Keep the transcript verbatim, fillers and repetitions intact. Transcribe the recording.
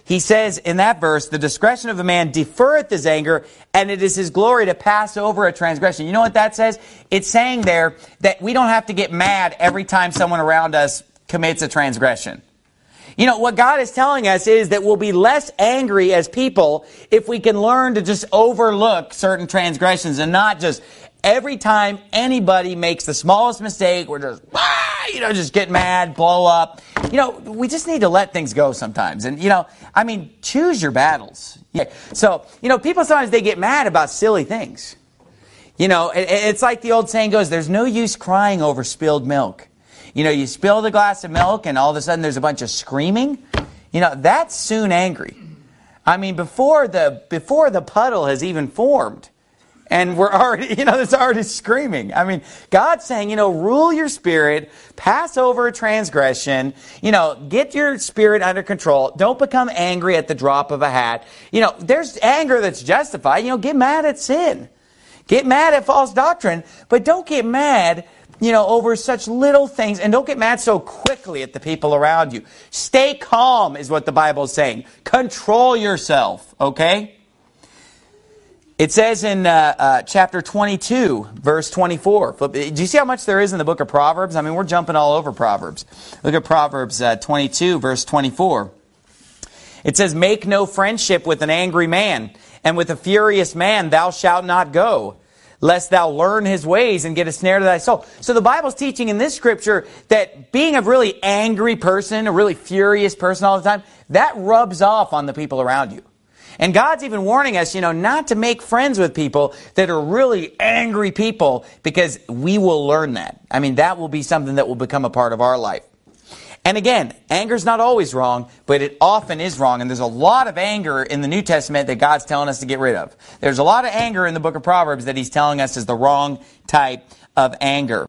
he says in that verse, the discretion of a man deferreth his anger, and it is his glory to pass over a transgression. You know what that says? It's saying there that we don't have to get mad every time someone around us commits a transgression. You know, what God is telling us is that we'll be less angry as people if we can learn to just overlook certain transgressions and not just every time anybody makes the smallest mistake, we're just, ah, you know, just get mad, blow up. You know, we just need to let things go sometimes. And, you know, I mean, choose your battles. Yeah. So, you know, people sometimes they get mad about silly things. You know, it, it's like the old saying goes, there's no use crying over spilled milk. You know, you spill the glass of milk and all of a sudden there's a bunch of screaming. You know, that's soon angry. I mean, before the before the puddle has even formed. And we're already, you know, there's already screaming. I mean, God's saying, you know, rule your spirit, pass over a transgression, you know, get your spirit under control. Don't become angry at the drop of a hat. You know, there's anger that's justified. You know, get mad at sin. Get mad at false doctrine, but don't get mad, you know, over such little things, and don't get mad so quickly at the people around you. Stay calm is what the Bible is saying. Control yourself, okay? It says in uh, uh, chapter twenty-two, verse twenty-four. Do you see how much there is in the book of Proverbs? I mean, we're jumping all over Proverbs. Look at Proverbs uh, twenty-two, verse twenty-four. It says, make no friendship with an angry man, and with a furious man thou shalt not go, lest thou learn his ways and get a snare to thy soul. So the Bible's teaching in this scripture that being a really angry person, a really furious person all the time, that rubs off on the people around you. And God's even warning us, you know, not to make friends with people that are really angry people, because we will learn that. I mean, that will be something that will become a part of our life. And again, anger's not always wrong, but it often is wrong. And there's a lot of anger in the New Testament that God's telling us to get rid of. There's a lot of anger in the book of Proverbs that He's telling us is the wrong type of anger.